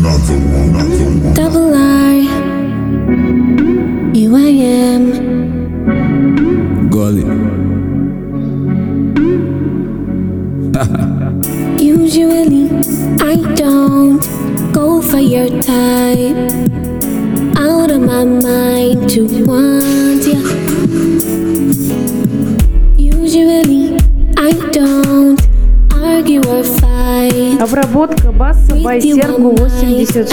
Double R, here I am. Gully. Usually I don't go for your type. Out of my mind to want ya. Usually I don't argue or fight. Обработка баса by Sergo 86.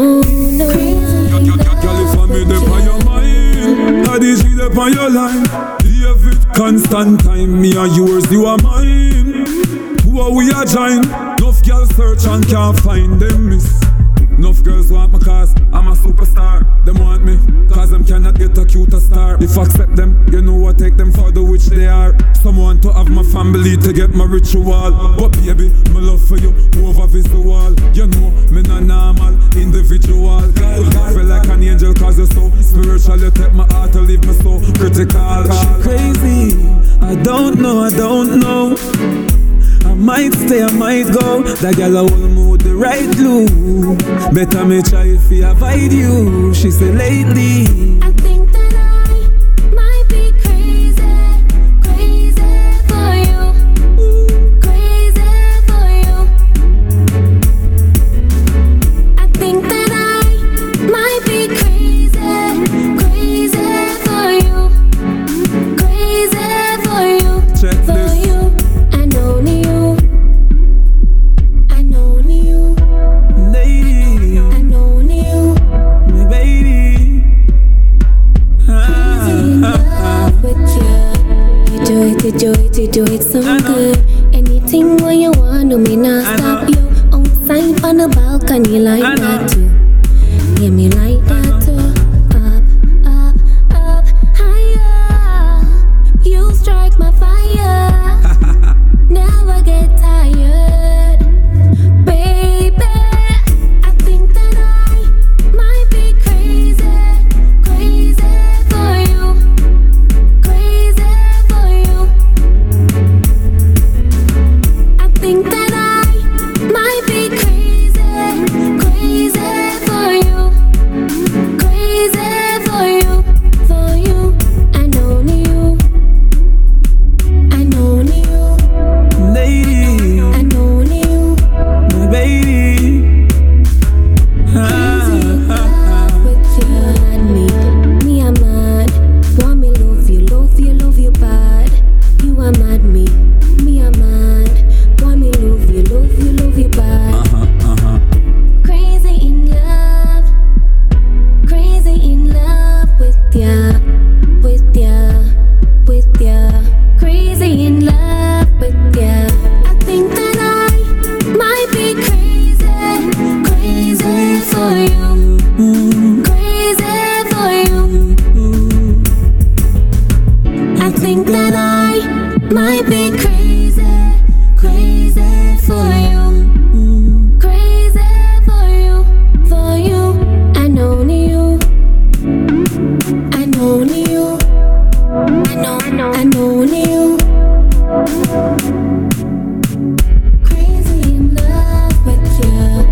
Constant time, me and yours, you are mine. Who are we a join? Enough girls search and can't find them, miss. Enough girls want me cause I'm a superstar. Them want me cause them cannot get a cuter star. If I accept them, you know I take them for the which they are. Someone to have my family to get my ritual. But baby, my love for you over visual. You know, me not normal, individual. Girl, I feel like an angel cause you're so spiritual. You take my heart to leave me so critical. She crazy, I don't know. I might stay, I might go. That girl I will move the right glue. Better me try if I avoid you. She said lately I think that I might be crazy, crazy for you, crazy for you. I think that I might be crazy, crazy for you, crazy for you, check for this. you. And only you, and only you, Lady, and only you. my baby. In love with you. You do it so good. Anything what you want, no me not stop you. Outside on the balcony like that too. Yeah, me like that too. Up, higher. You strike my fire. Never get tired, baby. I think that I might be crazy, crazy for you, crazy for you. I think that I might be crazy, crazy for you, crazy for you, for you. And only you, and only you, Lady, and only you. my baby. Crazy in love with you and me I'm mad. Want me love you bad. You are mad me I'm mad. Want me love you bad. Crazy in love with ya, with ya, with ya. Crazy in love with ya. I think that I might be crazy, crazy for you, crazy for you. I think that I might be crazy, crazy for you, crazy for you, and only you, and only you, and only you. Crazy in love with you.